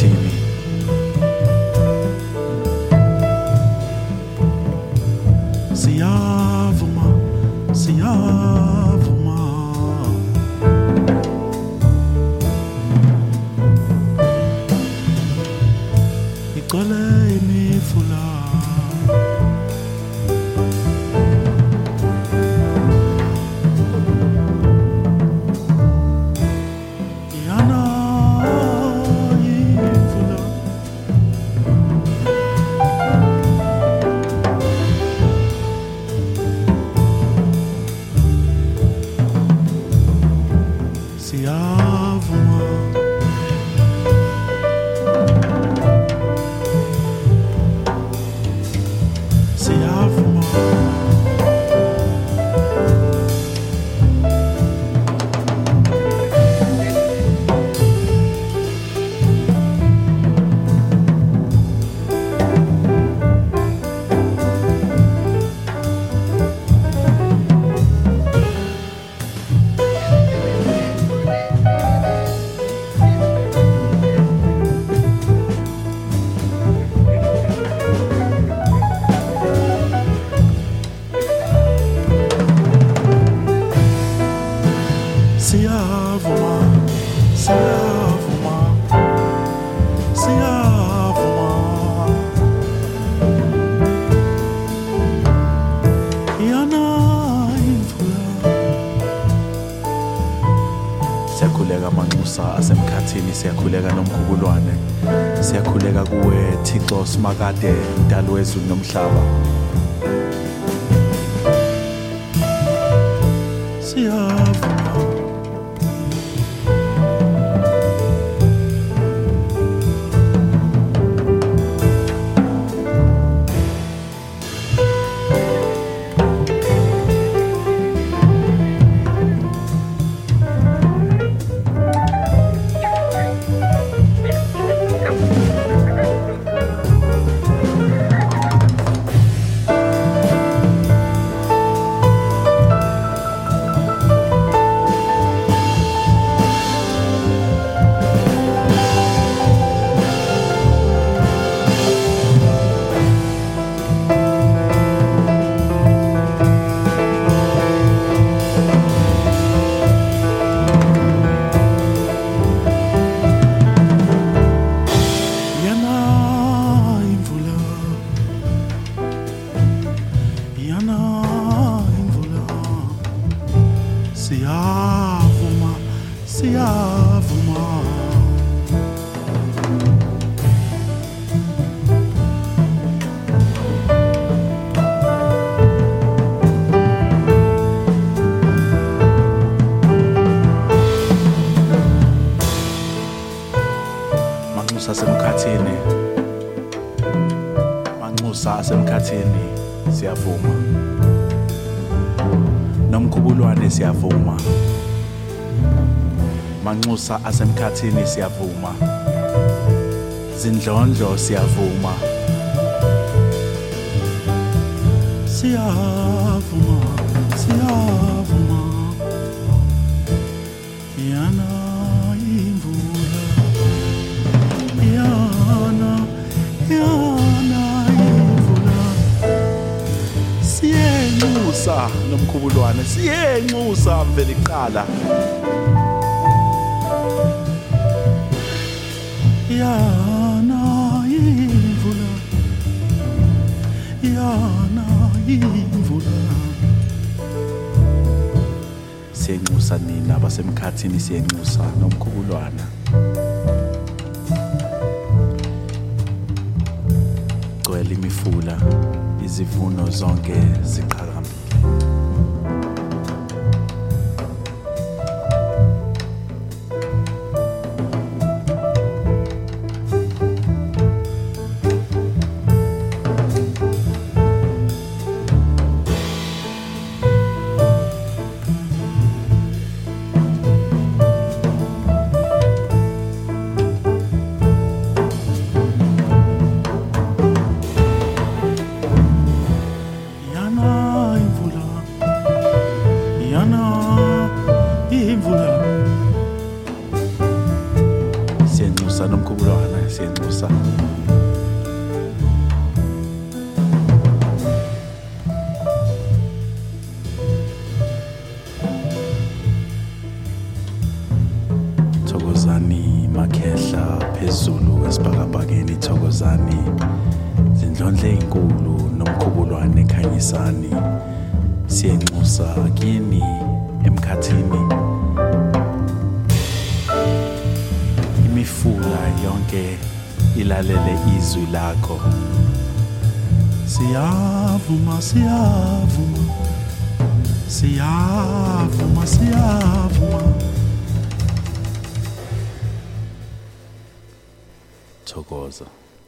emkhathini. Siyavuma, siyavuma. Igcwele imifula. Siyavuma, siyavuma, siyavuma. Yana imvula. Siyakhuleka Manxusa asemkhathini, siyakhuleka noMkhubulwane, siyakhuleka kuwe Thixo Simakade, Mdali wezulu nomhlaba. Siyavuma. Siyavuma, siyavuma. Manxusa asemkhathini, Manxusa asemkhathini, siyavuma. NoMkhubulwane siyavuma. Manxusa asemkhathini siyavuma. Zindlondlo siyavuma. Siyavuma, siyavuma. Yana imvula. Yana imvula. Siyenxusa noMkhubulwane, siyenxusa mvela iqala. Yana imvula, yana imvula. Siyenxusa nina abasemkhathini, siyenxusa noMkhubulwane. Gcwele imifula, izivuno zonke ziqhakambile. siyenxusa. Thokozani makhehla phezulu esibhakabhakeni, thokozani zindlondle ezinkulu nomkhubulwane ekhanyisani, siyenxusa kini emkhathini. Imifula yonke ilalele izwi lakho, siyavuma siyavuma siyavuma siyavuma. Thokoza.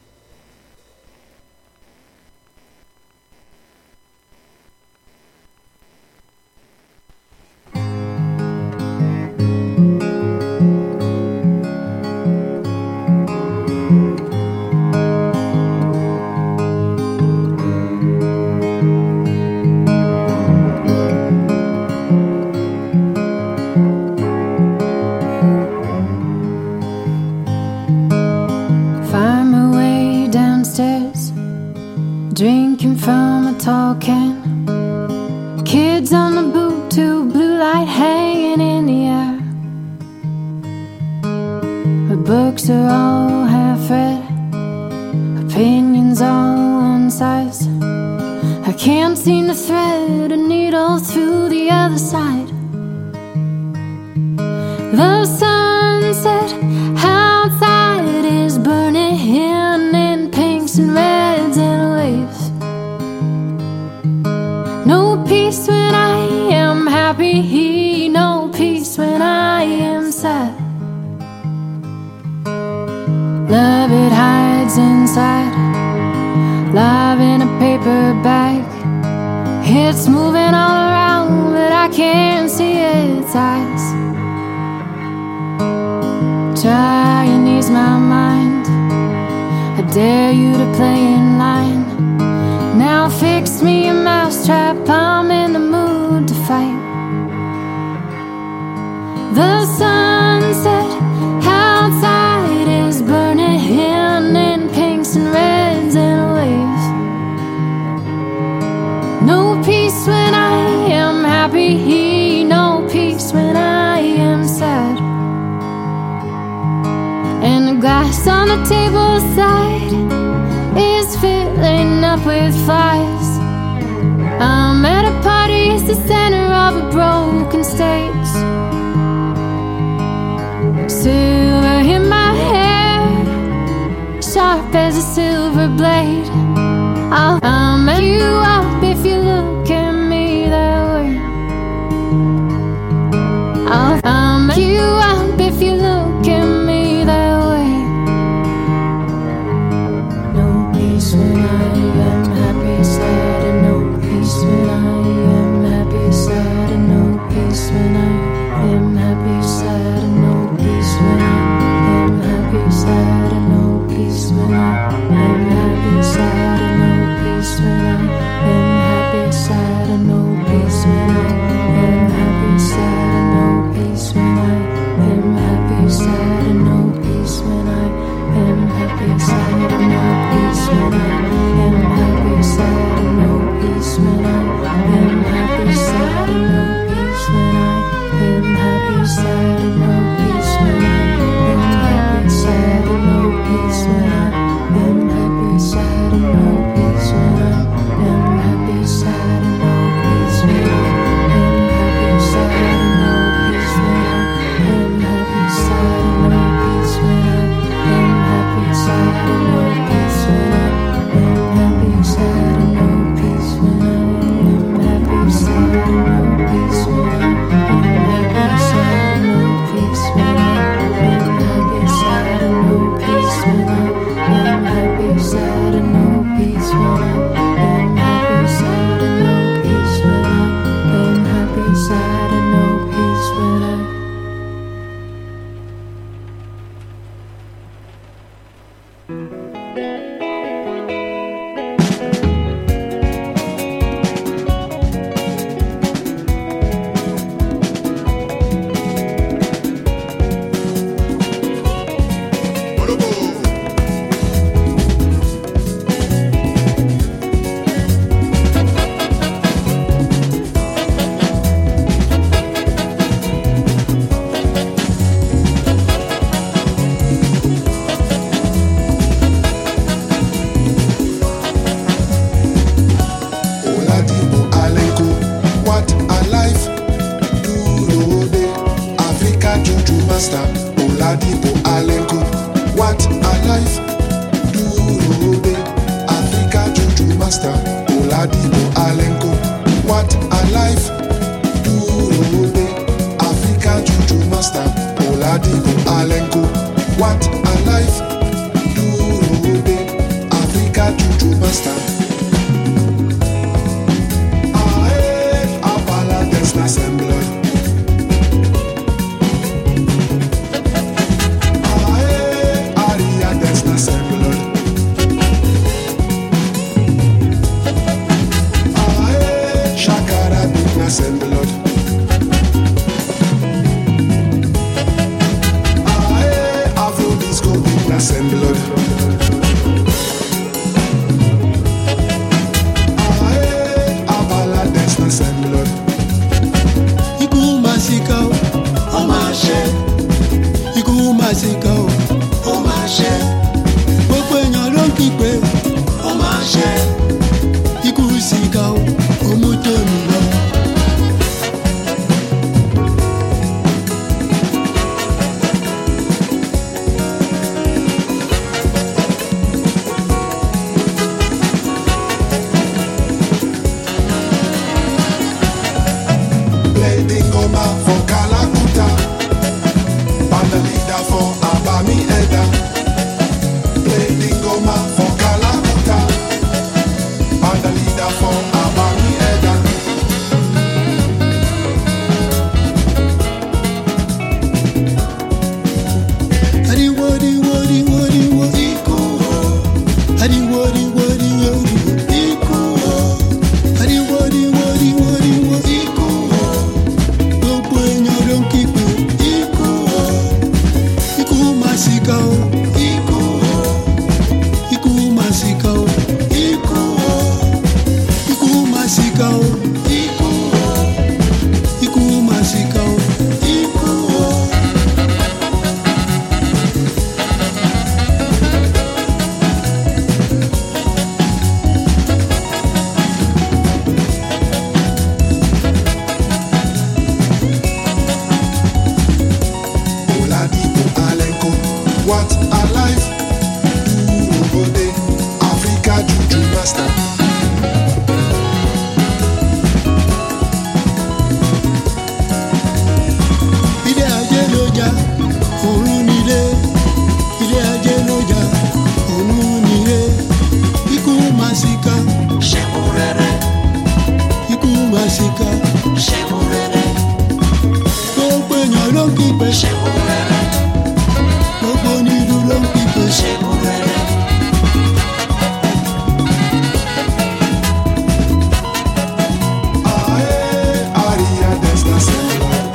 Drinking from a tall can, kids on the boot tube, blue light hanging in the air. My books are all half read, opinions all one size. I can't seem to thread a needle through the other side. The sunset outside is burning in pinks and reds and waves. No peace when I am happy, no peace when I am sad. Love, it hides inside, love in a paper bag. It's moving all around, but I can't see its eyes. Try and ease my mind, I dare you to play in line. Now fix me a mousetrap, I'm in the mood to fight. The sunset outside is burning in pinks and reds and waves. No peace when I am happy, no peace when I am sad. And the glass on the table side is filling up with flies. I'm at a party, it's the center of a broken stage. Silver in my hair, sharp as a silver blade. I'll make you up if you look at me that way. I'll make you up if you look at me that way. No peace when I am happy, sad, and no peace when I am happy, sad, and no peace when I am happy, sad, and no peace when I am happy, sad, and no peace when I am happy, sad. alive dúró dé Africa juju master Oladipo Alenko. What alive dúró dé Africa juju master Oladipo Alenko. What alive dúró dé Africa juju master Oladipo Alenko. What alive dúró dé Africa juju master. Assembled. Aria Desna assembled. Shakara Bigna assembled. Afro Disco Bigna assembled. Abala Desna assembled. Masika o máa ṣe ikú masika o máa ṣe gbogbo èèyàn ló ń kígbe o máa ṣe ikú sika o mú tèmi lọ. For Kalakuta, band leader for Abami Eda. Play the goma for Kalakuta, band leader for Abami Eda. Adi wodi wodi wodi wodi ko. Adi wodi wodi wodi wodi ko. Adi wodi wodi wodi wodi ko. Gbogbo èèyàn ló ń kígbe ikú o, ikú masika o, ikú o, ikú masika o, ikú o, ikú masika o, ikú o, ikú masika o, ikú o. What alive dúró dé Africa juju master. Ilé ajé ló jà, ọ̀run nílé. Ilé ajé ló jà, ọ̀run nílé. Ikú masika, ṣẹ́kù rẹ̀rẹ̀, ikú masika. ṣẹ́kù rẹ̀rẹ̀, Gbogbo èèyàn ló ń kígbe, ṣẹ́kù rẹ̀rẹ̀, gbogbo onílù ló ń kígbe. ṣẹ́kù rẹ̀rẹ̀. Aria Desna assembled.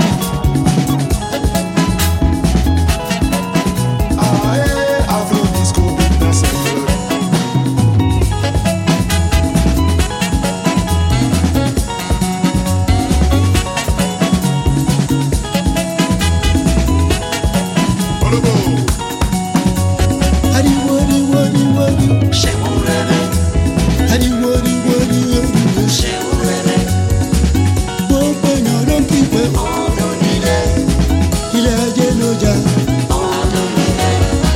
Afro Disco Bigna assembled. Adi wodi wodi wodi, ṣẹ́kù rẹ̀rẹ̀, adi wodi wodi wodi wodi. ṣẹ́kù rẹ̀rẹ̀, Gbogbo èèyàn ló ń kígbe, ọdún nílé, ilé ajé ló jà. ọdún nílé.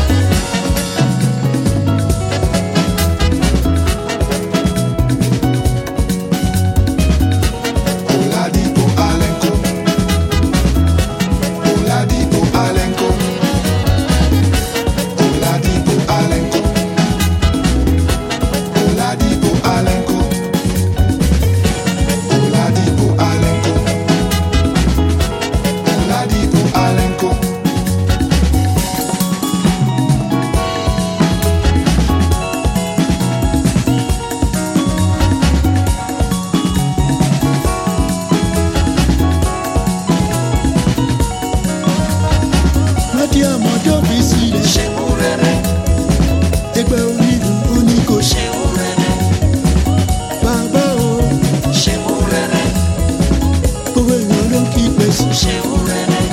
Oladipo Alenko. Oladipo Alenko. Oladipo Alenko. Oladipo Alenko. Oladipo Alenko. Oladipo Alenko. Láti àmọ́jọ́ fi sílẹ̀, ṣẹ́kù rẹ̀rẹ̀, ẹgbẹ́ onílù oníkó ṣe. ṣẹ́kù rẹ̀rẹ̀, Bàbá o, ṣẹ́kù rẹ̀rẹ̀, gbogbo èèyàn ló ń kígbe sí. ṣẹ́kù rẹ̀rẹ̀.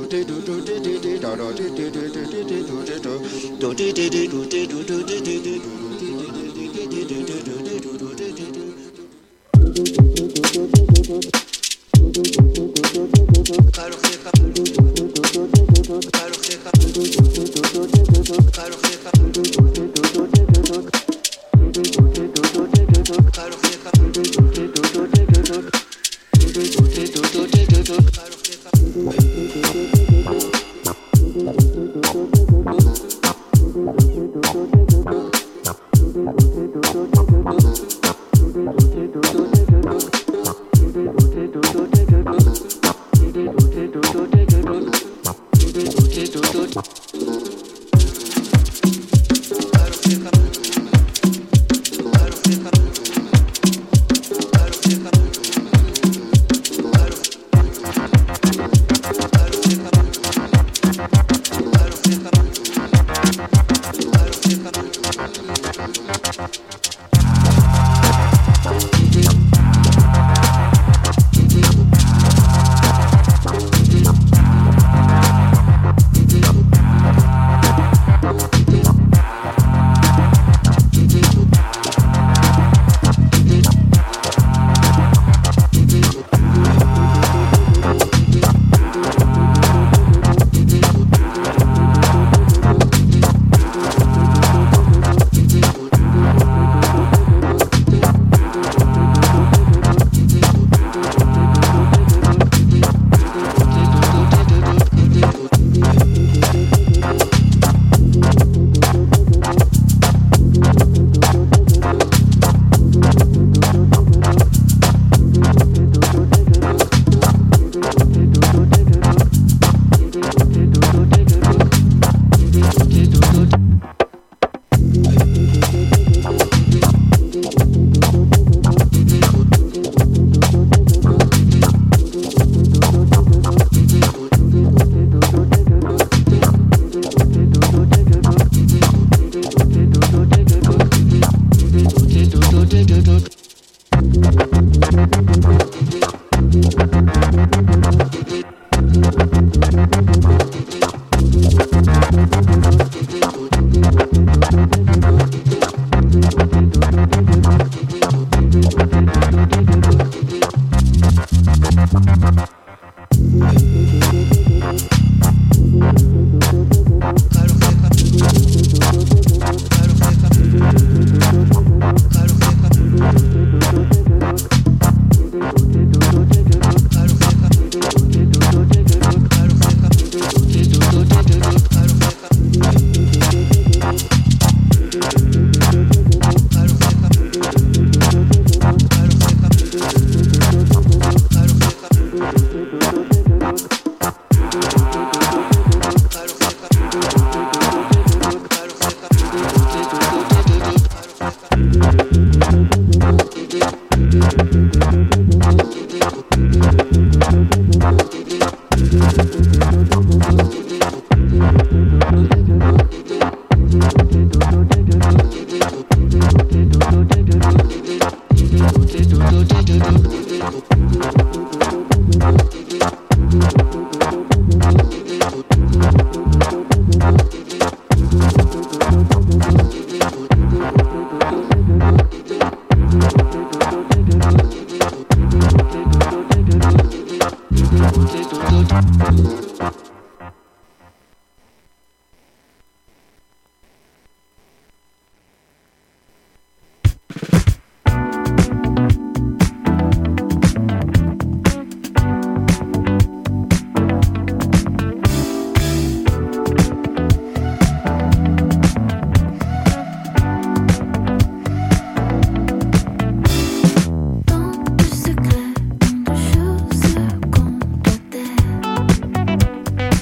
Dans le secret, de choses qu'on doit taire.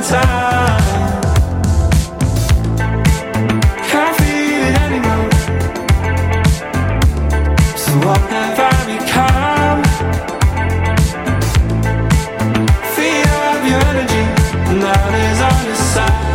time. Can't feel it anymore. So what have I become? Feel of your energy, and that is on your side.